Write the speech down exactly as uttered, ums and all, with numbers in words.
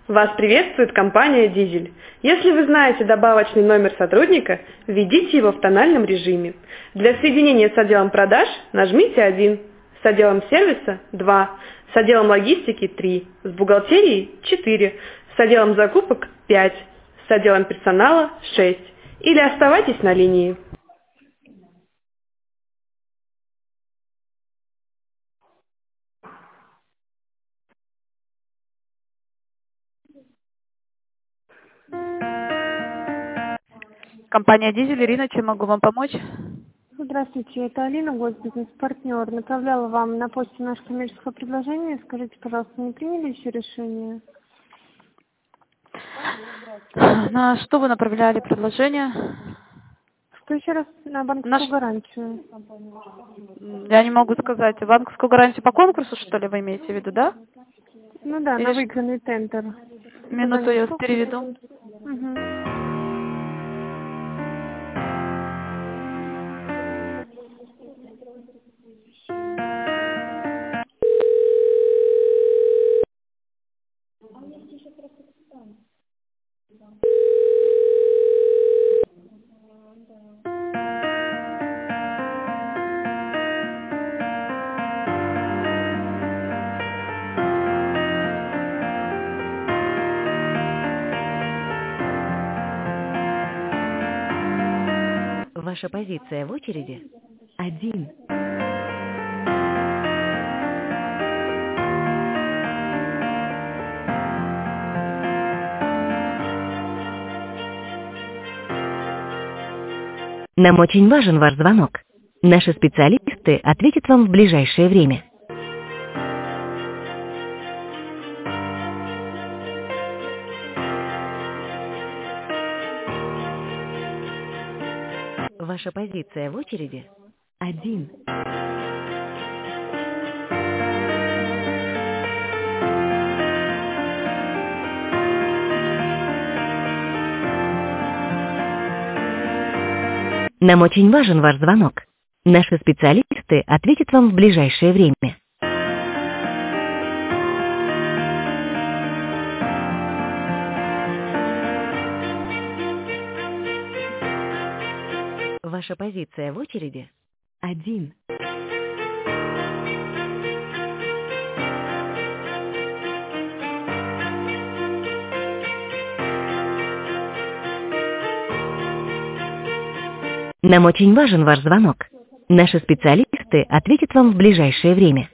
Вас приветствует компания «Дизель». Если вы знаете добавочный номер сотрудника, введите его в тональном режиме. Для соединения с отделом продаж нажмите один, с отделом сервиса два, с отделом логистики три, с бухгалтерией четыре, с отделом закупок пять, с отделом персонала шесть. Или оставайтесь на линии. Компания «Дизель», Ирина, чем могу вам помочь? Здравствуйте, это Алина, госбизнес-партнер. Направляла вам на почту наше коммерческое предложение. Скажите, пожалуйста, не приняли еще решение? На что вы направляли предложение? Что еще раз? На банковскую Наш... гарантию. Я не могу сказать. Банковскую гарантию по конкурсу, что ли, вы имеете в виду, да? Ну да, Или на ш- выигранный тендер. Минуту, я вас переведу. Угу. Ваша позиция в очереди один. Нам очень важен ваш звонок. Наши специалисты ответят вам в ближайшее время. Ваша позиция в очереди один. Нам очень важен ваш звонок. Наши специалисты ответят вам в ближайшее время. Ваша позиция в очереди один. Нам очень важен ваш звонок. Наши специалисты ответят вам в ближайшее время.